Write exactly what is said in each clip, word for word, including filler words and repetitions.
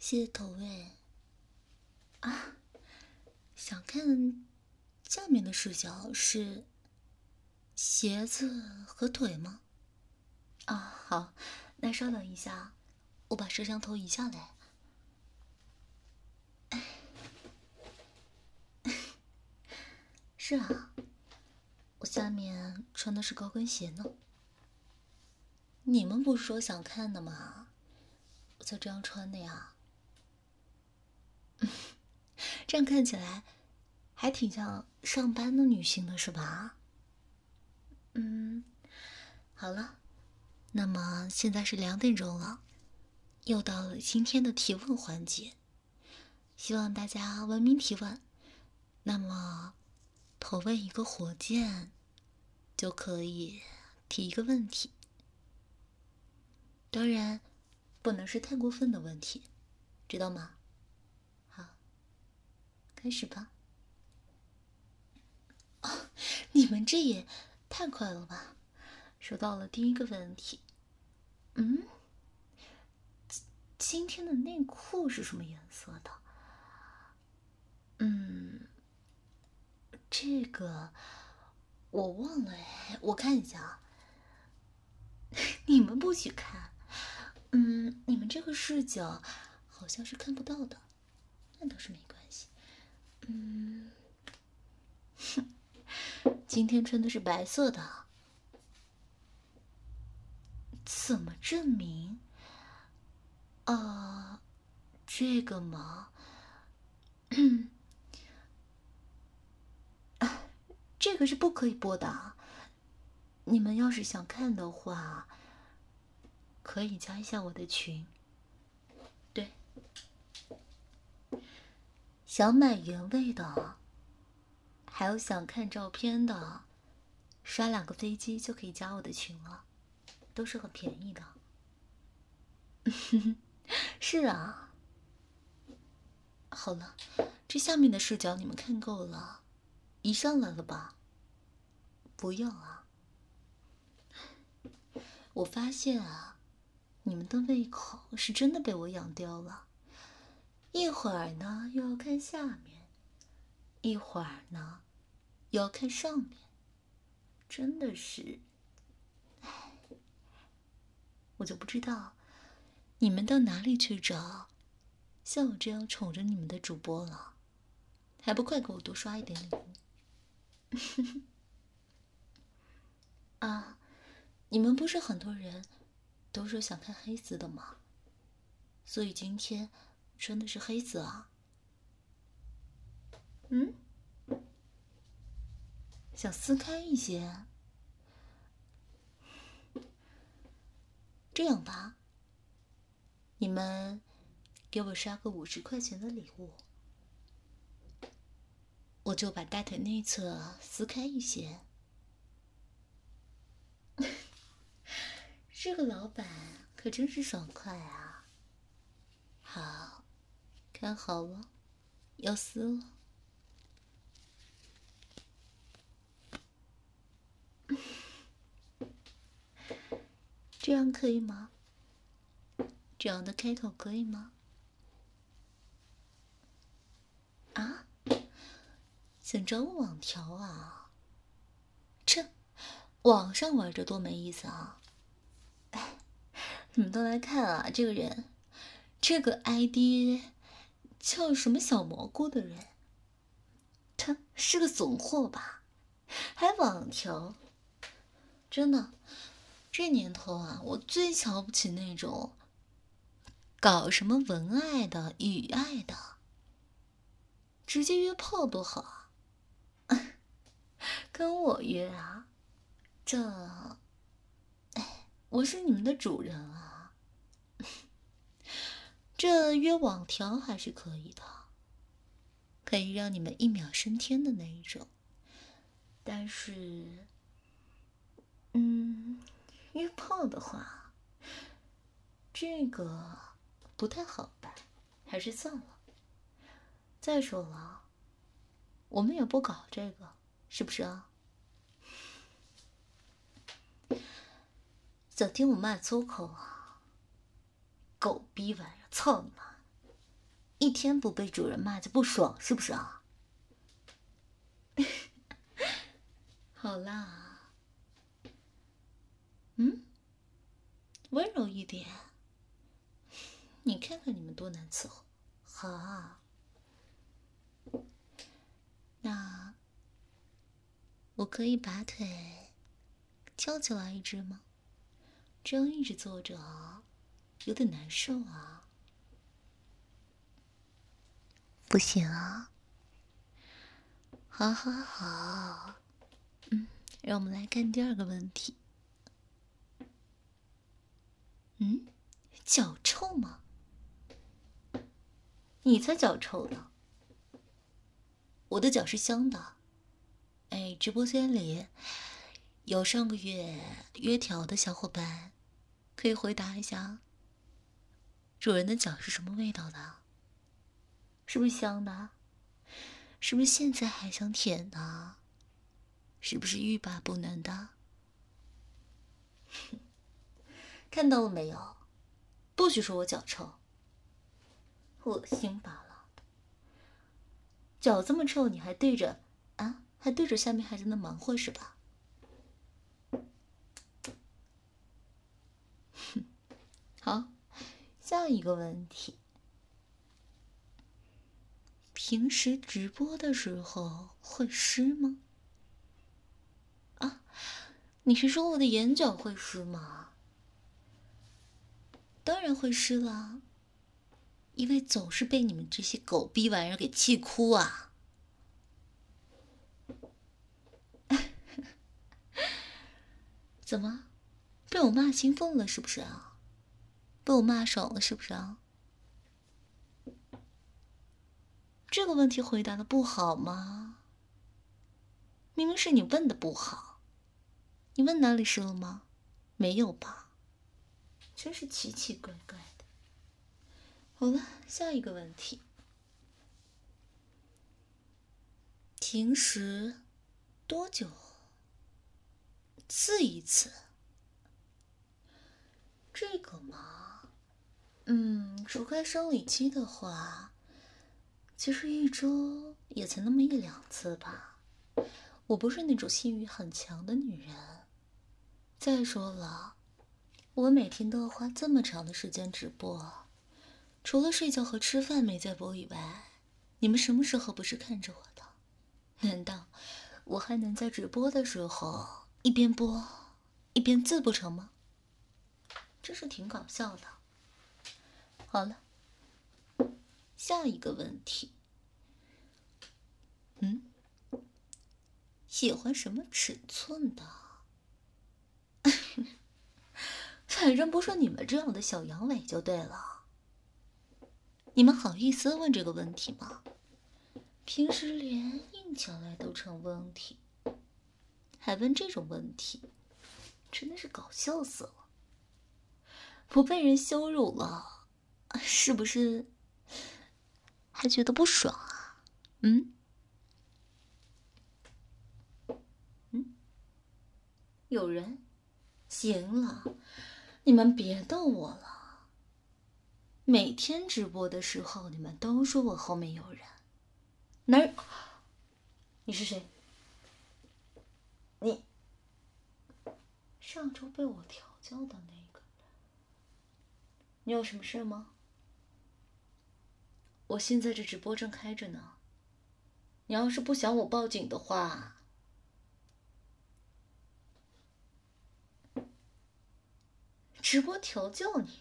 谢谢投喂。啊，想看下面的视角是鞋子和腿吗？啊，好，那稍等一下，我把摄像头移下来。是啊，我下面穿的是高跟鞋呢。你们不是说想看的吗？我就这样穿的呀。这样看起来还挺像上班的女性的是吧？嗯，好了，那么现在是两点钟了，又到了今天的提问环节，希望大家文明提问。那么投喂一个火箭就可以提一个问题，当然不能是太过分的问题，知道吗？好，开始吧。哦，你们这也太快了吧！收到了第一个问题。嗯，今天的内裤是什么颜色的？嗯，这个我忘了哎，我看一下啊。你们不许看，嗯，你们这个视角好像是看不到的，那倒是没关系。嗯，今天穿的是白色的，怎么证明？啊，这个嘛，这个是不可以播的啊。你们要是想看的话，可以加一下我的群。对，想买原味的，还有想看照片的，刷两个飞机就可以加我的群了，都是很便宜的。是啊。好了，这下面的视角你们看够了，移上来了吧？不要啊！我发现啊，你们的胃口是真的被我养刁了。一会儿呢又要看下面，一会儿呢又要看上面，真的是，唉，我就不知道你们到哪里去找像我这样宠着你们的主播了，还不快给我多刷一点礼物！啊，你们不是很多人都说想看黑丝的吗？所以今天穿的是黑丝啊。嗯，想撕开一些。这样吧，你们给我刷个五十块钱的礼物，我就把大腿内侧撕开一些。这个老板可真是爽快啊！好，看好了，要撕了。这样可以吗？这样的开口可以吗？啊？想找我网条啊？这网上玩着多没意思啊！哎，你们都来看啊，这个人，这个 I D 叫什么小蘑菇的人，他是个怂货吧？还网条？真的，这年头啊，我最瞧不起那种搞什么文爱的、语爱的，直接约炮多好啊！跟我约啊？这，哎，我是你们的主人啊，这约网条还是可以的，可以让你们一秒升天的那一种。但是，嗯，约炮的话，这个不太好办，还是算了。再说了，我们也不搞这个，是不是啊？想听我骂粗口啊？狗逼玩意儿，操你妈！ 一天不被主人骂就不爽，是不是啊？好啦，嗯，温柔一点。你看看你们多难伺候。好啊，那我可以把腿翘起来一只吗？这样一直坐着有点难受啊。不行啊。好好好，嗯，让我们来看第二个问题。嗯，脚臭吗？你才脚臭呢。我的脚是香的。哎，直播间里有上个月约条的小伙伴，可以回答一下，主人的脚是什么味道的？是不是香的？是不是现在还想舔呢？是不是欲罢不能的？看到了没有？不许说我脚臭，恶心罢了。脚这么臭，你还对着啊？还对着下面还在那忙活是吧？好，下一个问题。平时直播的时候会湿吗？啊，你是说我的眼角会湿吗？当然会湿啦，因为总是被你们这些狗逼玩意儿给气哭啊！怎么，被我骂兴奋了是不是啊？被我骂爽了是不是啊？这个问题回答的不好吗？明明是你问的不好。你问哪里湿了吗？没有吧？真是奇奇怪怪的。好了，下一个问题。平时多久刺一次？这个嘛，嗯，除开生理期的话，其实一周也才那么一两次吧。我不是那种性欲很强的女人。再说了，我每天都要花这么长的时间直播，除了睡觉和吃饭没在播以外，你们什么时候不是看着我的？难道我还能在直播的时候一边播一边自不成吗？真是挺搞笑的。好了，下一个问题。嗯，喜欢什么尺寸的？反正不是你们这样的小阳痿就对了。你们好意思问这个问题吗？平时连硬起来都成问题，还问这种问题，真的是搞笑死了。不被人羞辱了，是不是还觉得不爽啊？嗯嗯，有人？行了，你们别逗我了。每天直播的时候，你们都说我后面有人。哪儿？你是谁？你上周被我调教的那个人。你有什么事吗？我现在这直播正开着呢。你要是不想我报警的话，直播调教你。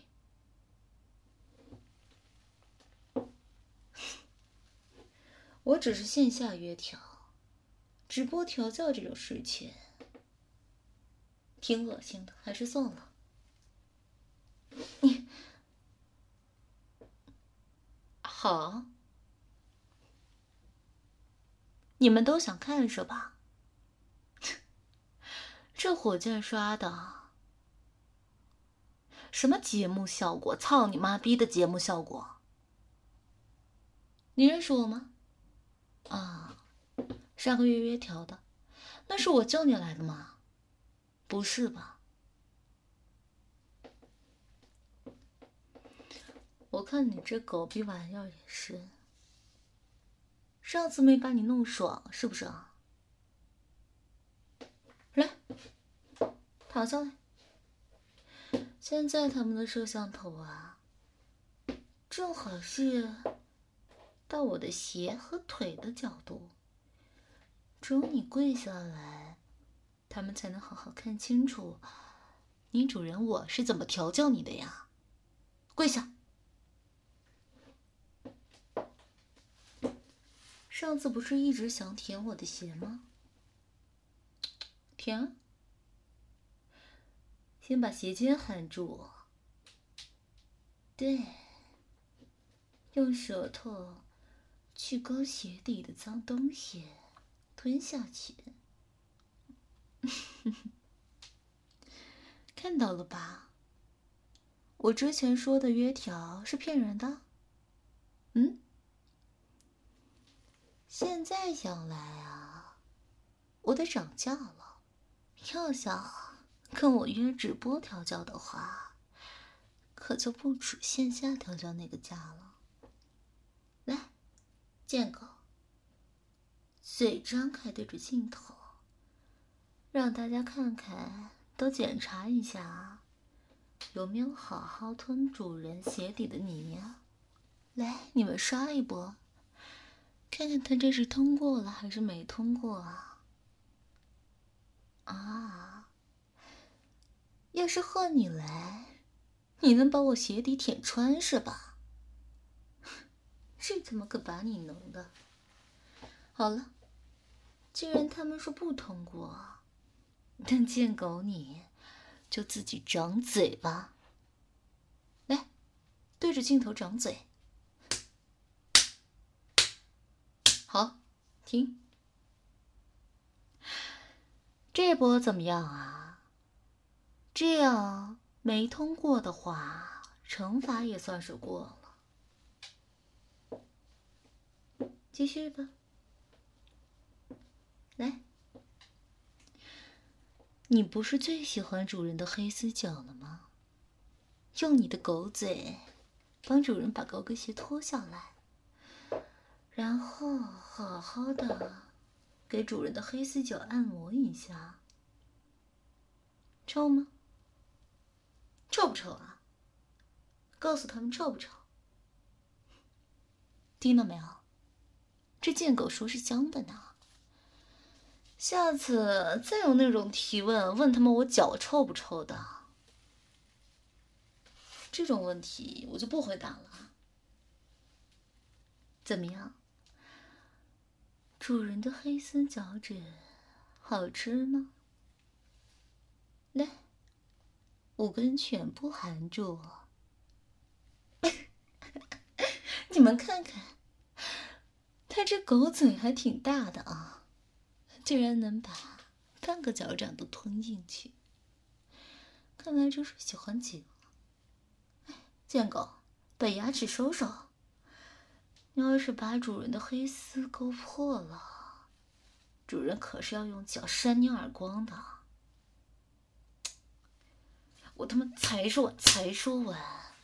我只是线下约调，直播调教这种事情挺恶心的，还是算了。你好，你们都想看是吧？这火箭刷的什么节目效果？操你妈逼的节目效果！你认识我吗？啊，上个月约调的，那是我叫你来的吗？不是吧？ 我看你这狗比玩意儿也是。上次没把你弄爽是不是啊？来，躺下来。现在他们的摄像头啊，正好是到我的鞋和腿的角度，只有你跪下来，他们才能好好看清楚你主人我是怎么调教你的呀。跪下。上次不是一直想舔我的鞋吗？舔啊。先把鞋尖含住，对，用舌头去勾鞋底的脏东西，吞下去。看到了吧？我之前说的约条是骗人的。嗯？现在想来啊，我得涨价了。要想跟我约直播调教的话，可就不止线下调教那个价了。来，贱狗，嘴张开对着镜头，让大家看看，都检查一下，有没有好好吞主人鞋底的泥呀？来，你们刷一波，看看他这是通过了还是没通过啊？啊，要是换你来，你能把我鞋底舔穿是吧？是他妈个把你能的。好了，既然他们说不通过，那贱狗你就自己长嘴吧。来，对着镜头长嘴。好，停。这波怎么样啊？这样没通过的话，惩罚也算是过了。继续吧。来，你不是最喜欢主人的黑丝脚了吗？用你的狗嘴帮主人把高跟鞋脱下来，然后好好的给主人的黑丝脚按摩一下。臭吗？臭不臭啊？告诉他们臭不臭？听到没有？这贱狗说是香的呢。下次再有那种提问，问他们我脚臭不臭的，这种问题我就不回答了。怎么样？主人的黑丝脚趾好吃吗？来，五根全部含住。你们看看，它这狗嘴还挺大的啊。居然能把半个脚掌都吞进去，看来就是喜欢紧。贱狗，把牙齿收收！你要是把主人的黑丝勾破了，主人可是要用脚扇你耳光的。我他妈才说完，才说完！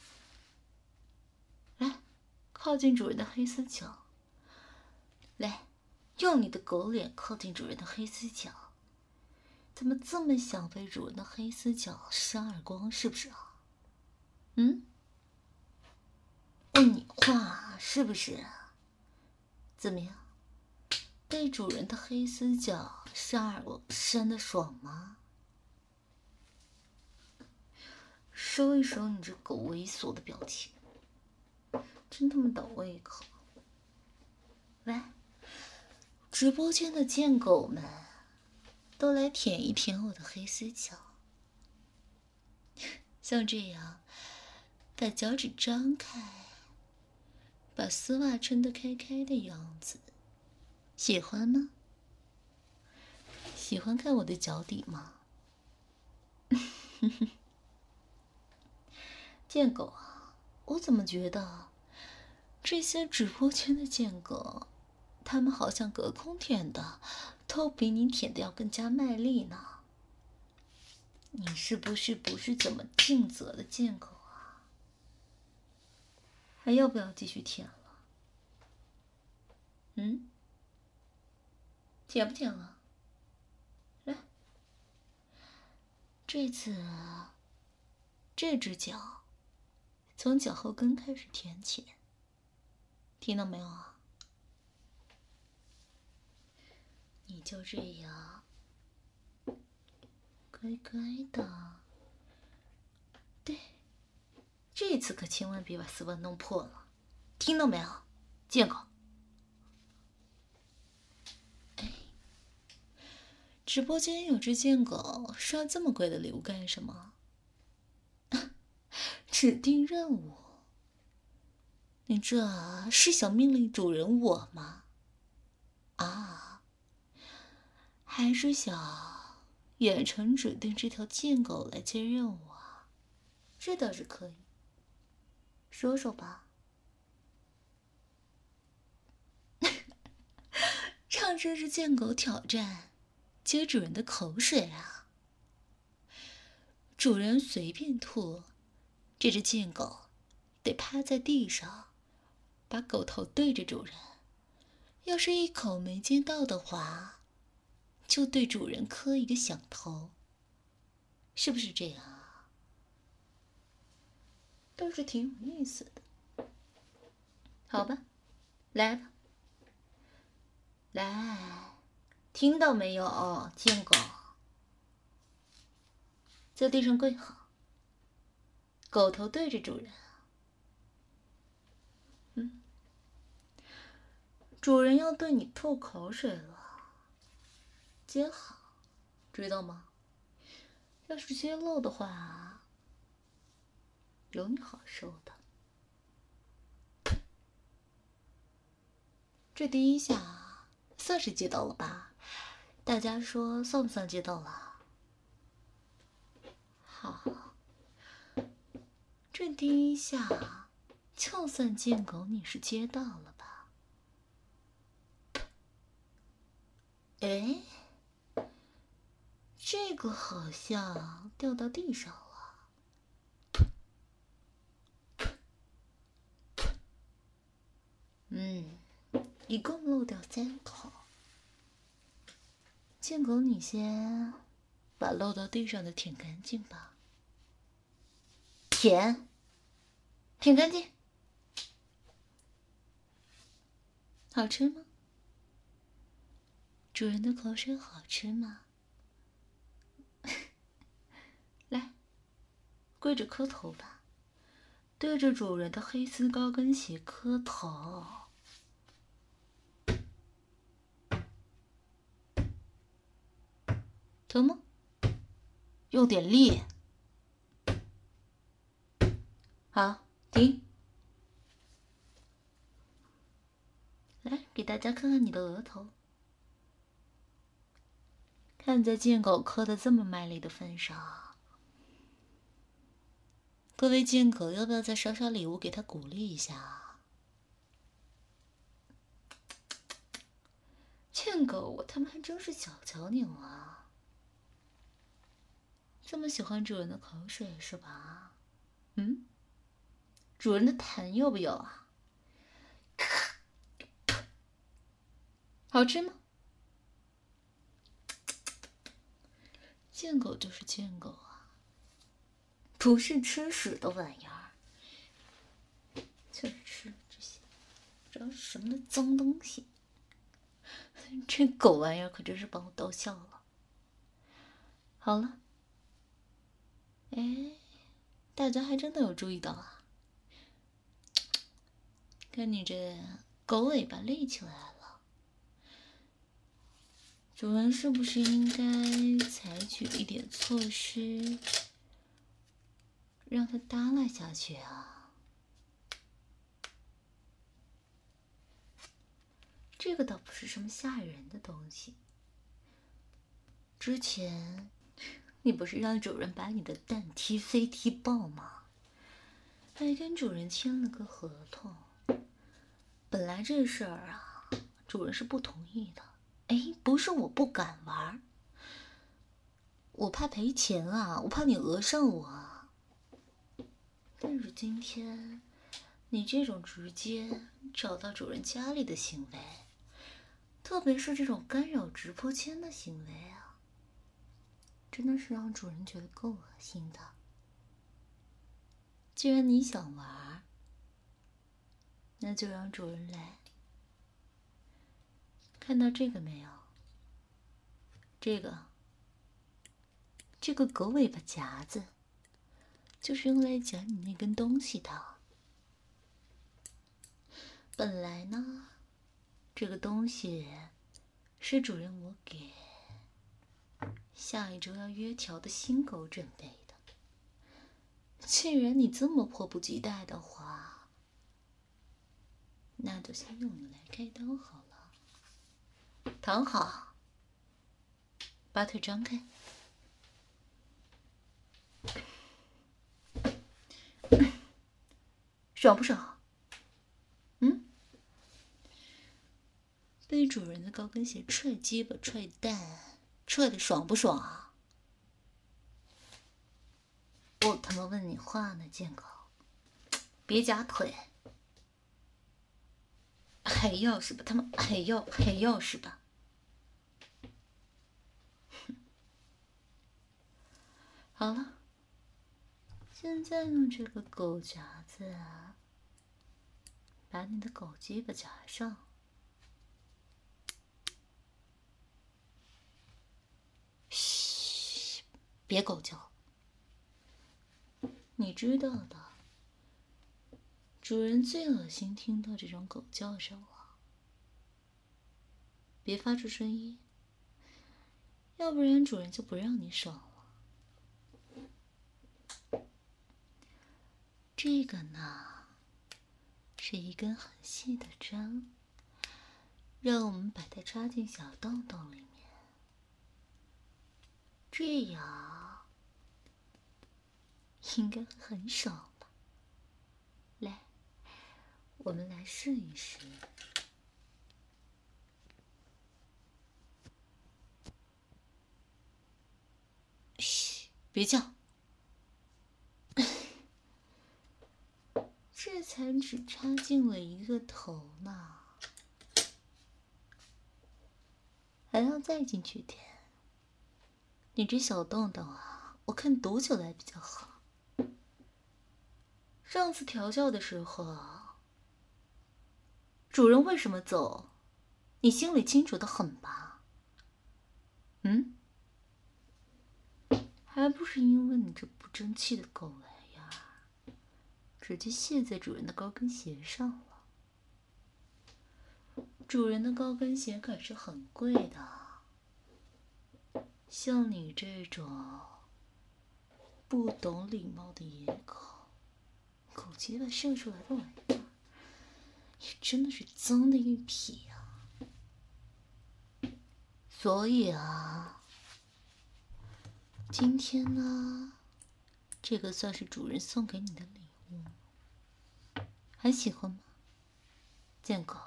来，靠近主人的黑丝脚。来。用你的狗脸靠近主人的黑丝脚，怎么这么想被主人的黑丝脚扇耳光是不是啊？嗯？问你话是不是？怎么样？被主人的黑丝脚扇耳光扇得爽吗？收一收你这狗猥琐的表情，真他妈倒胃口！来。直播间的贱狗们，都来舔一舔我的黑丝脚。像这样，把脚趾张开，把丝袜撑得开开的样子，喜欢吗？喜欢看我的脚底吗？贱狗啊，我怎么觉得这些直播间的贱狗，他们好像隔空舔的，都比你舔的要更加卖力呢。你是不是不是怎么尽责的贱狗啊？ 还要不要继续舔了？嗯，舔不舔了？来，这次这只脚从脚后跟开始舔起，听到没有啊？你就这样乖乖的，对，这次可千万别把丝袜弄破了，听到没有，贱狗？哎，直播间有只贱狗，刷这么贵的礼物干什么？指定任务？你这是想命令主人我吗？啊，还是想远程指定这条贱狗来接任务啊？这倒是可以，说说吧。让这只贱狗挑战接主人的口水啊！主人随便吐，这只贱狗得趴在地上，把狗头对着主人。要是一口没接到的话，就对主人磕一个响头，是不是这样啊？倒是挺有意思的。好吧，来吧，来，听到没有，贱狗？在地上跪好，狗头对着主人。嗯，主人要对你吐口水了，接好，知道吗？要是揭露的话，有你好受的。这第一下算是接到了吧？大家说算不算接到了？好，这第一下就算贱狗你是接到了吧？哎，这个好像掉到地上了。嗯，一共漏掉三口。贱狗，你先把漏到地上的舔干净吧。舔，舔干净。好吃吗？主人的口水好吃吗？来，跪着磕头吧，对着主人的黑丝高跟鞋磕头。疼吗？用点力。好，停。来，给大家看看你的额头。看在贱狗磕得这么卖力的份上，各位贱狗要不要再烧烧礼物给他鼓励一下？贱狗，我他妈还真是小瞧你了，这么喜欢主人的口水是吧？嗯，主人的痰要不要啊？好吃吗？贱狗就是贱狗啊，不是吃屎的玩意儿，就是吃这些，不知道是什么的脏东西。这狗玩意儿可真是把我逗笑了。好了，哎，大家还真的有注意到啊，看你这狗尾巴立起来了，主人是不是应该采取一点措施，让它耷拉下去啊？这个倒不是什么吓人的东西。之前你不是让主人把你的蛋踢飞踢爆吗？还跟主人签了个合同。本来这事儿啊，主人是不同意的。哎，不是我不敢玩，我怕赔钱啊，我怕你讹上我啊。但是今天你这种直接找到主人家里的行为，特别是这种干扰直播间的行为啊，真的是让主人觉得够恶心的。既然你想玩，那就让主人来。看到这个没有？这个，这个狗尾巴夹子，就是用来夹你那根东西的。本来呢，这个东西是主人我给下一周要约条的新狗准备的。既然你这么迫不及待的话，那就先用你来开刀好了。躺好，把腿张开。爽不爽？嗯？被主人的高跟鞋踹鸡巴、踹蛋，踹的爽不爽啊？我他妈问你话呢，贱狗！别夹腿！还要是吧？他妈还要还要是吧？好了，现在用这个狗夹子啊，把你的狗鸡巴夹上。嘘，别狗叫。你知道的，主人最恶心听到这种狗叫声了。别发出声音，要不然主人就不让你爽了。这个呢，是一根很细的针，让我们把它插进小洞洞里面，这样应该很爽吧？来，我们来试一试。嘘，别叫。这才只插进了一个头呢，还要再进去点。你这小洞洞啊，我看堵起来比较好。上次调教的时候，主人为什么走，你心里清楚的很吧？嗯？还不是因为你这不争气的狗玩意儿，直接卸在主人的高跟鞋上了。主人的高跟鞋可是很贵的，像你这种不懂礼貌的野狗，狗鸡巴射出来的玩意儿，也真的是脏的一匹啊！所以啊，今天呢，这个算是主人送给你的礼物，还喜欢吗，贱狗？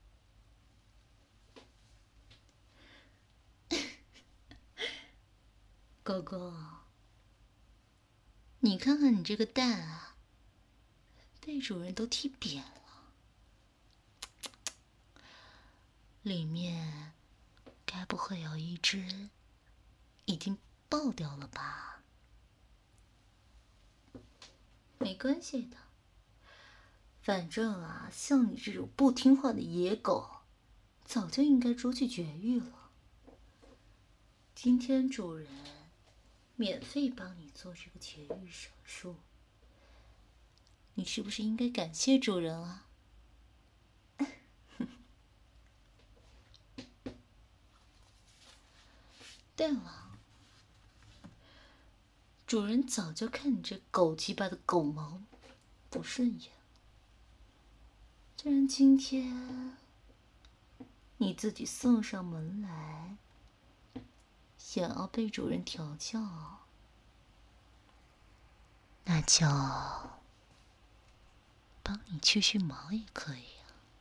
狗狗，你看看你这个蛋啊，被主人都踢扁了，里面该不会有一只已经爆掉了吧？没关系的，反正啊，像你这种不听话的野狗，早就应该出去绝育了。今天主人免费帮你做这个绝育手术，你是不是应该感谢主人啊？对了，主人早就看你这狗鸡巴的狗毛不顺眼，既然今天你自己送上门来，想要被主人调教，那就帮你去去毛也可以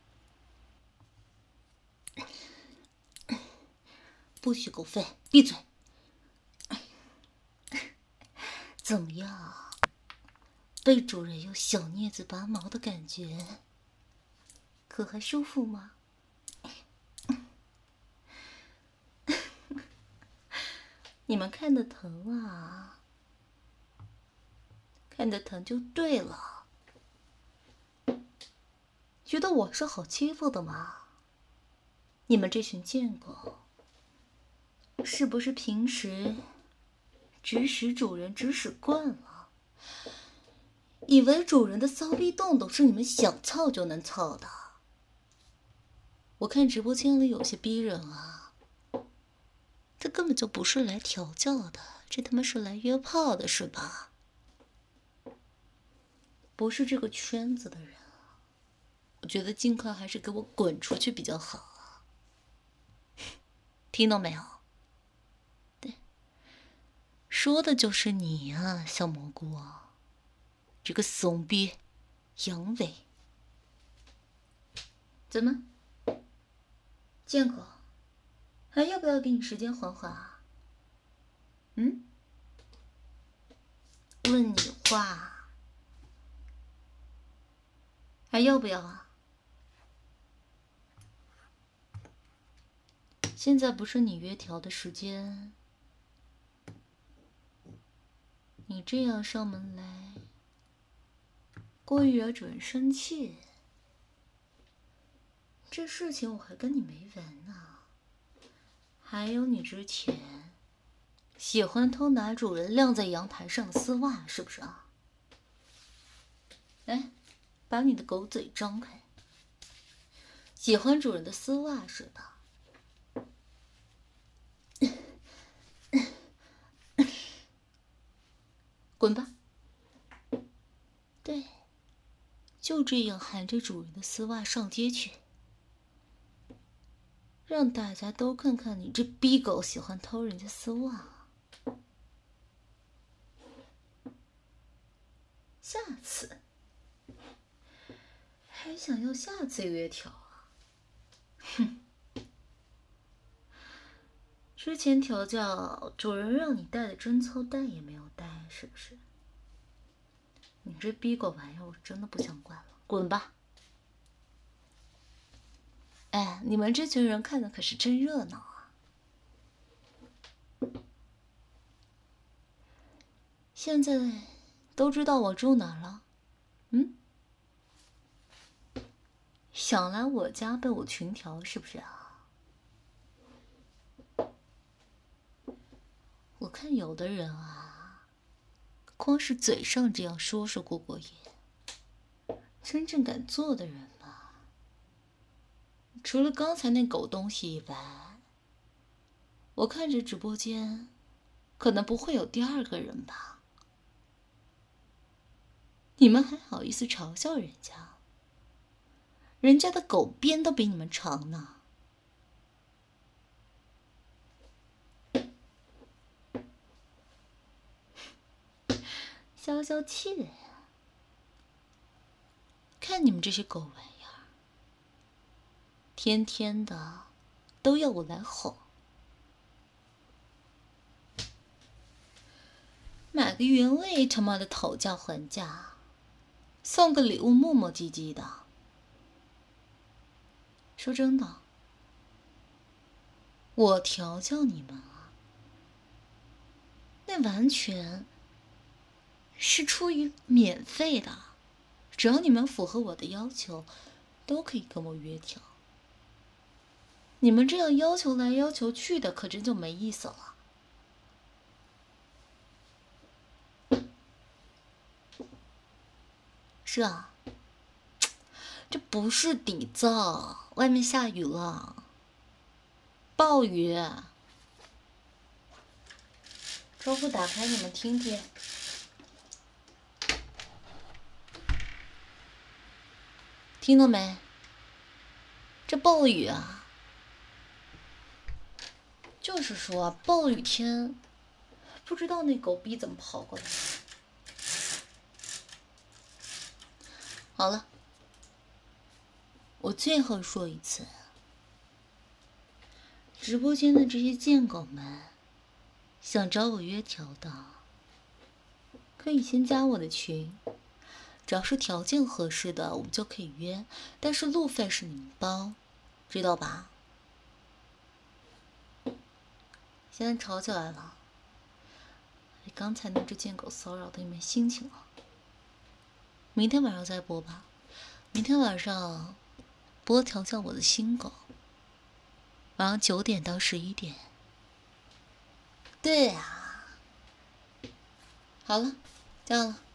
啊。不许狗吠，闭嘴！怎么样？ 被主人用小镊子拔毛的感觉，可还舒服吗？你们看得疼啊？看得疼就对了。觉得我是好欺负的吗？你们这群贱狗，是不是平时指使主人指使惯了，以为主人的骚逼洞洞是你们想操就能操的？我看直播间里有些逼人啊，这根本就不是来调教的，这他妈是来约炮的，是吧？不是这个圈子的人，我觉得尽快还是给我滚出去比较好啊！听到没有？对，说的就是你啊，小蘑菇啊，这个怂逼，阳痿！怎么，贱狗，还要不要给你时间缓缓啊？嗯？问你话，还要不要啊？现在不是你约调的时间，你这样上门来，故意惹主人生气，这事情我还跟你没完呢。还有你之前喜欢偷拿主人晾在阳台上的丝袜，是不是啊？来，把你的狗嘴张开，喜欢主人的丝袜是吧？滚吧！对，就这样含着主人的丝袜上街去，让大家都看看你这逼狗喜欢偷人家丝袜。下次还想要下次约调啊？哼！之前调教主人让你带的贞操带也没有带，是不是？你这逼狗玩意儿，我真的不想管了，滚吧！哎，你们这群人看的可是真热闹啊！现在都知道我住哪儿了？嗯？想来我家被我群调是不是啊？我看有的人啊，光是嘴上这样说说过过瘾，真正敢做的人嘛，除了刚才那狗东西以外，我看着直播间可能不会有第二个人吧。你们还好意思嘲笑人家？人家的狗鞭都比你们长呢。消消气，看你们这些狗玩意儿，天天的都要我来哄，买个原味他妈的讨价还价，送个礼物磨磨唧唧的。说真的，我调教你们啊，那完全是出于免费的，只要你们符合我的要求，都可以跟我约调。你们这样要求来要求去的，可真就没意思了。是啊，这不是底噪，外面下雨了，暴雨。窗户打开，你们听听。听到没？这暴雨啊，就是说暴雨天，不知道那狗逼怎么跑过来。好了，我最后说一次，直播间的这些贱狗们，想找我约调的，可以先加我的群， 只要是条件合适的，我们就可以约，但是路费是你们包，知道吧？现在吵起来了，你刚才那只贱狗骚扰的你没心情了。明天晚上再播吧，明天晚上播调教我的新狗，晚上九点到十一点。对呀、啊，好了，这样了。